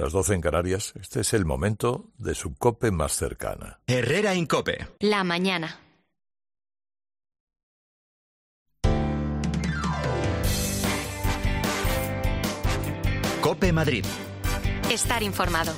las 12 en Canarias. Este es el momento de su COPE más cercana. Herrera en COPE. La mañana. COPE Madrid. Estar informado.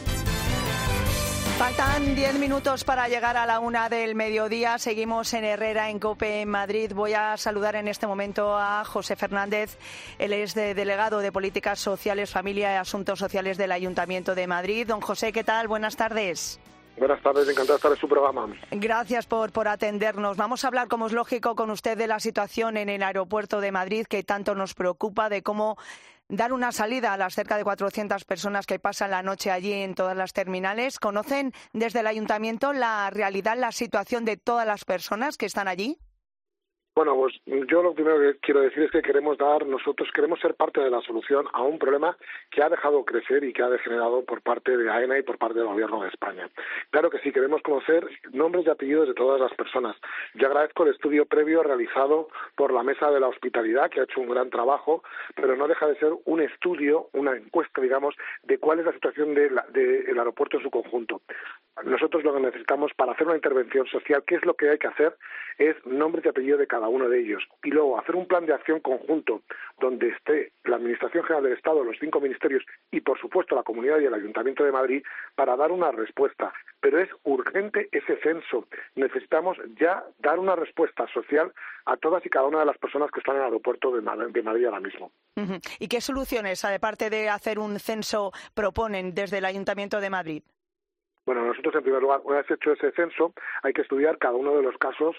Faltan 10 minutos para llegar a la 1 del mediodía. Seguimos en Herrera, en COPE en Madrid. Voy a saludar en este momento a José Fernández. Él es delegado de Políticas Sociales, Familia y Asuntos Sociales del Ayuntamiento de Madrid. Don José, ¿qué tal? Buenas tardes. Buenas tardes, encantado de estar en su programa. Gracias por atendernos. Vamos a hablar, como es lógico, con usted de la situación en el aeropuerto de Madrid, que tanto nos preocupa, de cómo dar una salida a las cerca de 400 personas que pasan la noche allí en todas las terminales. ¿Conocen desde el ayuntamiento la realidad, la situación de todas las personas que están allí? Bueno, pues yo lo primero que quiero decir es que nosotros queremos ser parte de la solución a un problema que ha dejado crecer y que ha degenerado por parte de AENA y por parte del Gobierno de España. Claro que sí, queremos conocer nombres y apellidos de todas las personas. Yo agradezco el estudio previo realizado por la Mesa de la Hospitalidad, que ha hecho un gran trabajo, pero no deja de ser un estudio, una encuesta, digamos, de cuál es la situación del aeropuerto en su conjunto. Nosotros lo que necesitamos para hacer una intervención social, ¿qué es lo que hay que hacer? Es nombre y apellido de cada uno de ellos. Y luego hacer un plan de acción conjunto donde esté la Administración General del Estado, los 5 ministerios y, por supuesto, la Comunidad y el Ayuntamiento de Madrid para dar una respuesta. Pero es urgente ese censo. Necesitamos ya dar una respuesta social a todas y cada una de las personas que están en el aeropuerto de Madrid ahora mismo. Uh-huh. ¿Y qué soluciones, aparte de hacer un censo, proponen desde el Ayuntamiento de Madrid? Bueno, nosotros en primer lugar, una vez hecho ese censo, hay que estudiar cada uno de los casos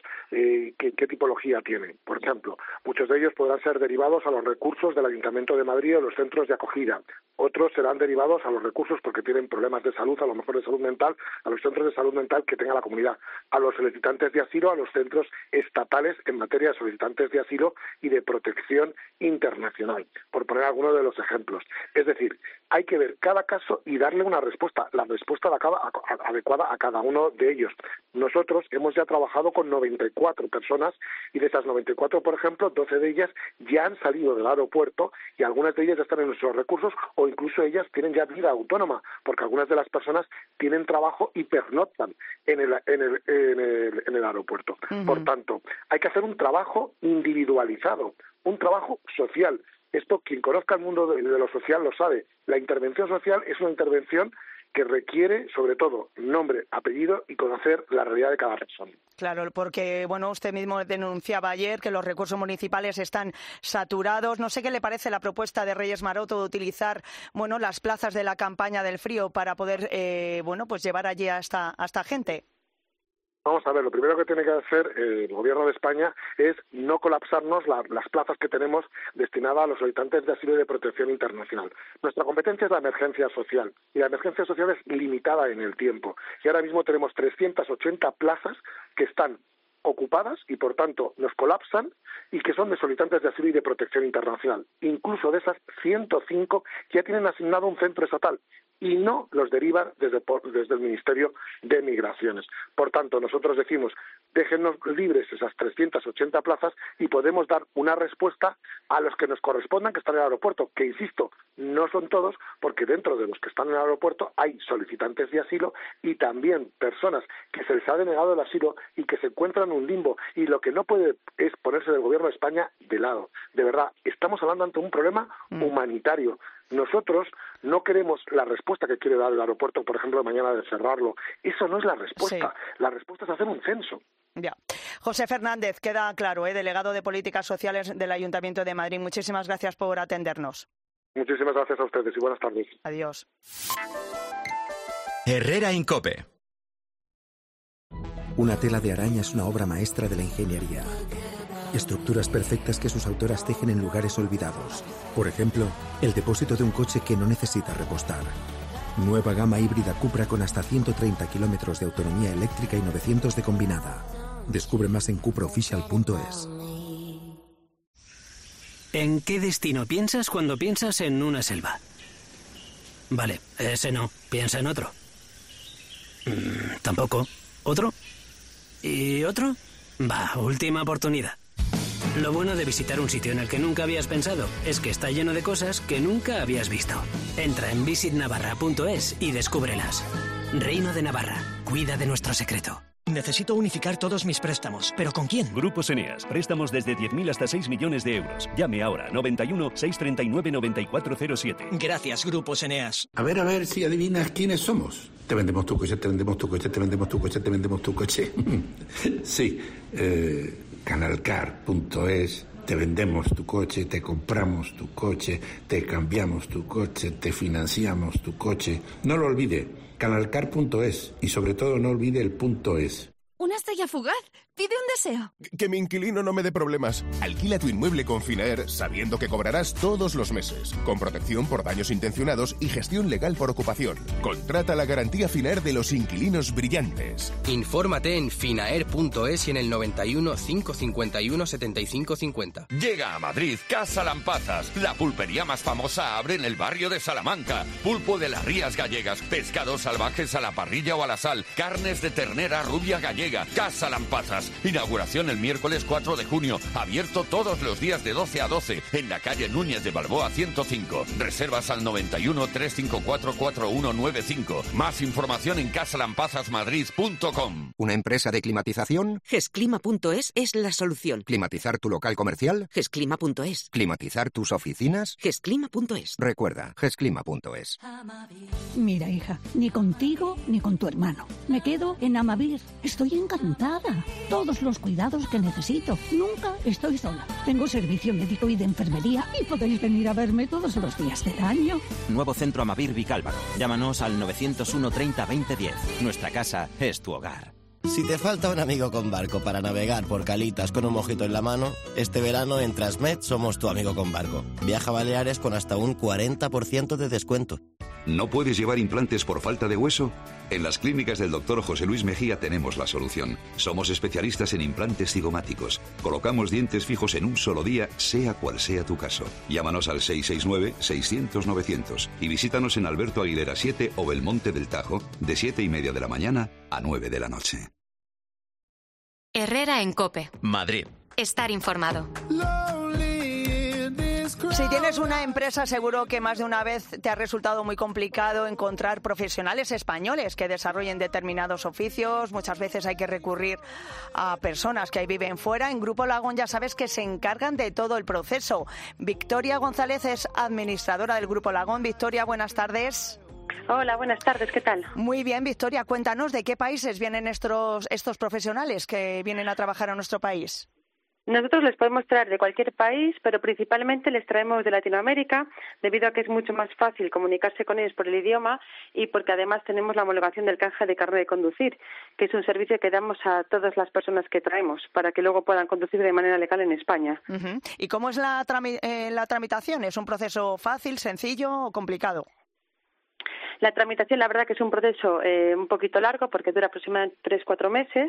qué tipología tienen. Por ejemplo, muchos de ellos podrán ser derivados a los recursos del Ayuntamiento de Madrid o los centros de acogida. Otros serán derivados a los recursos porque tienen problemas de salud, a lo mejor de salud mental, a los centros de salud mental que tenga la comunidad, a los solicitantes de asilo, a los centros estatales en materia de solicitantes de asilo y de protección internacional, por poner algunos de los ejemplos. Es decir, hay que ver cada caso y darle una respuesta, la respuesta adecuada a cada uno de ellos. Nosotros hemos ya trabajado con 94 personas y de esas 94, por ejemplo, 12 de ellas ya han salido del aeropuerto y algunas de ellas ya están en nuestros recursos o incluso ellas tienen ya vida autónoma, porque algunas de las personas tienen trabajo y pernoctan en el aeropuerto. Uh-huh. Por tanto, hay que hacer un trabajo individualizado, un trabajo social. Esto, quien conozca el mundo de lo social lo sabe. La intervención social es una intervención que requiere, sobre todo, nombre, apellido y conocer la realidad de cada persona. Claro, porque, bueno, usted mismo denunciaba ayer que los recursos municipales están saturados. No sé qué le parece la propuesta de Reyes Maroto de utilizar, bueno, las plazas de la campaña del frío para poder, pues llevar allí a esta gente. Vamos a ver, lo primero que tiene que hacer el Gobierno de España es no colapsarnos las plazas que tenemos destinadas a los solicitantes de asilo y de protección internacional. Nuestra competencia es la emergencia social, y la emergencia social es limitada en el tiempo. Y ahora mismo tenemos 380 plazas que están ocupadas y, por tanto, nos colapsan y que son de solicitantes de asilo y de protección internacional. Incluso de esas 105 ya tienen asignado un centro estatal y no los derivan desde el Ministerio de Migraciones. Por tanto, nosotros decimos, déjennos libres esas 380 plazas y podemos dar una respuesta a los que nos correspondan que están en el aeropuerto, que, insisto, no son todos, porque dentro de los que están en el aeropuerto hay solicitantes de asilo y también personas que se les ha denegado el asilo y que se encuentran en un limbo. Y lo que no puede es ponerse del Gobierno de España de lado. De verdad, estamos hablando ante un problema humanitario. Nosotros no queremos la respuesta que quiere dar el aeropuerto, por ejemplo, de mañana de cerrarlo. Eso no es la respuesta. Sí. La respuesta es hacer un censo. Ya. José Fernández, queda claro, delegado de Políticas Sociales del Ayuntamiento de Madrid. Muchísimas gracias por atendernos. Muchísimas gracias a ustedes y buenas tardes. Adiós. Herrera en COPE. Una tela de araña es una obra maestra de la ingeniería. Estructuras perfectas que sus autoras tejen en lugares olvidados. Por ejemplo, el depósito de un coche que no necesita repostar. Nueva gama híbrida Cupra con hasta 130 kilómetros de autonomía eléctrica y 900 de combinada. Descubre más en cupraofficial.es. ¿En qué destino piensas cuando piensas en una selva? Vale, ese no. Piensa en otro. Tampoco. ¿Otro? ¿Y otro? Va, última oportunidad. Lo bueno de visitar un sitio en el que nunca habías pensado es que está lleno de cosas que nunca habías visto. Entra en visitnavarra.es y descúbrelas. Reino de Navarra. Cuida de nuestro secreto. Necesito unificar todos mis préstamos. ¿Pero con quién? Grupos Eneas. Préstamos desde 10.000 hasta 6 millones de euros. Llame ahora. 91 639 9407. Gracias, Grupos Eneas. A ver si adivinas quiénes somos. Te vendemos tu coche, te vendemos tu coche, te vendemos tu coche, te vendemos tu coche. Sí, Canalcar.es. Te vendemos tu coche, te compramos tu coche, te cambiamos tu coche, te financiamos tu coche. No lo olvide, Canalcar.es, y sobre todo no olvide el .es. Una estrella fugaz. Pide un deseo. Que mi inquilino no me dé problemas. Alquila tu inmueble con Finaer sabiendo que cobrarás todos los meses, con protección por daños intencionados y gestión legal por ocupación. Contrata la garantía Finaer de los inquilinos brillantes. Infórmate en finaer.es y en el 91 551 75 50. Llega a Madrid Casa Lampazas, la pulpería más famosa abre en el barrio de Salamanca. Pulpo de las rías gallegas, pescados salvajes a la parrilla o a la sal, carnes de ternera rubia gallega. Casa Lampazas. Inauguración el miércoles 4 de junio. Abierto todos los días de 12 a 12 en la calle Núñez de Balboa 105. Reservas al 91 354 4195. Más información en casalampazasmadrid.com. ¿Una empresa de climatización? Gesclima.es es la solución. ¿Climatizar tu local comercial? Gesclima.es. ¿Climatizar tus oficinas? Gesclima.es. Recuerda, gesclima.es. Mira, hija, ni contigo ni con tu hermano. Me quedo en Amavir. Estoy encantada. Todos los cuidados que necesito. Nunca estoy sola. Tengo servicio médico y de enfermería y podéis venir a verme todos los días del año. Nuevo Centro Amavir Vicálvaro. Llámanos al 901 30 20 10. Nuestra casa es tu hogar. Si te falta un amigo con barco para navegar por calitas con un mojito en la mano, este verano en Transmed somos tu amigo con barco. Viaja a Baleares con hasta un 40% de descuento. ¿No puedes llevar implantes por falta de hueso? En las clínicas del Dr. José Luis Mejía tenemos la solución. Somos especialistas en implantes cigomáticos. Colocamos dientes fijos en un solo día, sea cual sea tu caso. Llámanos al 669-600-900 y visítanos en Alberto Aguilera 7 o Belmonte del Tajo, de 7:30 de la mañana a 9 de la noche. Herrera en COPE. Madrid. Estar informado. Si tienes una empresa, seguro que más de una vez te ha resultado muy complicado encontrar profesionales españoles que desarrollen determinados oficios. Muchas veces hay que recurrir a personas que ahí viven fuera. En Grupo Lagón ya sabes que se encargan de todo el proceso. Victoria González es administradora del Grupo Lagón. Victoria, buenas tardes. Hola, buenas tardes, ¿qué tal? Muy bien, Victoria, cuéntanos de qué países vienen estos profesionales que vienen a trabajar a nuestro país. Nosotros les podemos traer de cualquier país, pero principalmente les traemos de Latinoamérica, debido a que es mucho más fácil comunicarse con ellos por el idioma y porque además tenemos la homologación del canje de carnet de conducir, que es un servicio que damos a todas las personas que traemos para que luego puedan conducir de manera legal en España. Uh-huh. ¿Y cómo es la tramitación? ¿Es un proceso fácil, sencillo o complicado? La tramitación, la verdad que es un proceso un poquito largo porque dura aproximadamente 3-4 meses.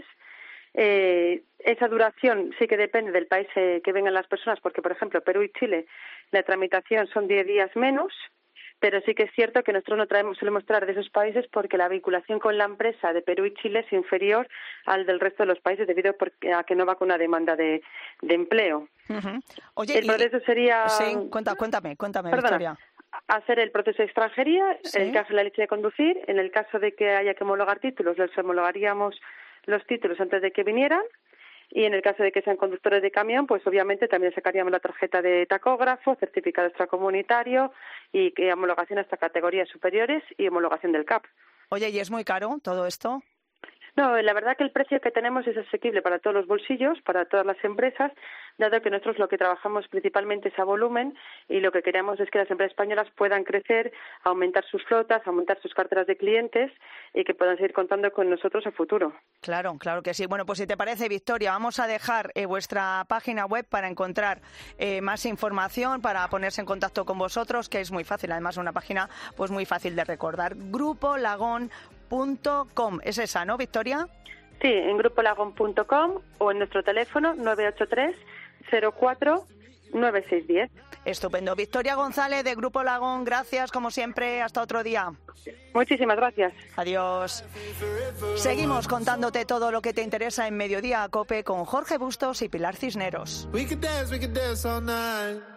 Esa duración sí que depende del país que vengan las personas, porque, por ejemplo, Perú y Chile, la tramitación son 10 días menos, pero sí que es cierto que nosotros solemos traer de esos países porque la vinculación con la empresa de Perú y Chile es inferior al del resto de los países debido a que no va con una demanda de empleo. Uh-huh. Oye, el proceso sería... Sí, cuéntame, Perdona. Victoria. Hacer el proceso de extranjería, ¿Sí? en el caso de la licencia de conducir, en el caso de que haya que homologar títulos, les homologaríamos los títulos antes de que vinieran, y en el caso de que sean conductores de camión, pues obviamente también sacaríamos la tarjeta de tacógrafo, certificado extracomunitario y homologación hasta categorías superiores y homologación del CAP. Oye, ¿y es muy caro todo esto? No, la verdad que el precio que tenemos es asequible para todos los bolsillos, para todas las empresas, dado que nosotros lo que trabajamos principalmente es a volumen y lo que queremos es que las empresas españolas puedan crecer, aumentar sus flotas, aumentar sus carteras de clientes y que puedan seguir contando con nosotros a futuro. Claro que sí. Bueno, pues si te parece, Victoria, vamos a dejar vuestra página web para encontrar más información, para ponerse en contacto con vosotros, que es muy fácil, además una página pues muy fácil de recordar. Grupolagón.com. ¿Es esa, no, Victoria? Sí, en grupolagón.com o en nuestro teléfono 983 04 9610. Estupendo. Victoria González, de Grupo Lagón, gracias como siempre. Hasta otro día. Muchísimas gracias. Adiós. Seguimos contándote todo lo que te interesa en Mediodía COPE con Jorge Bustos y Pilar Cisneros. We could dance all night.